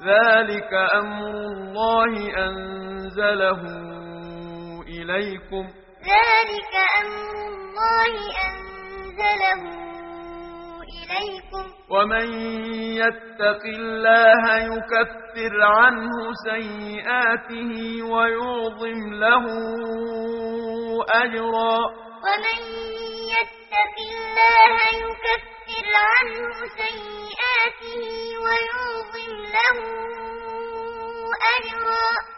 ذلك أمر الله أنزله إليكم ذلك أمر الله أنزله إليكم ومن يتق الله يكفر عنه سيئاته ويعظم له أجرا ومن يتق الله يكفر عنه سيئاته ويعظم له أجرا